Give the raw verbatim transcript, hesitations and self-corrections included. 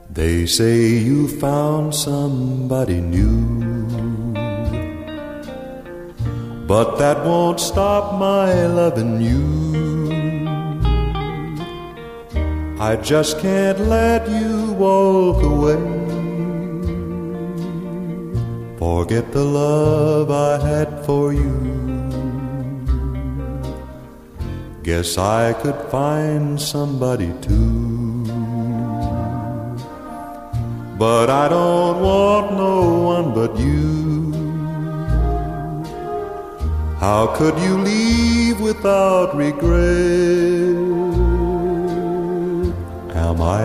They say you found somebody new, but that won't stop my loving you. I just can't let you walk away. Forget the love I had for you. Guess I could find somebody too. But I don't want no one but you. How could you leave without regret? Am I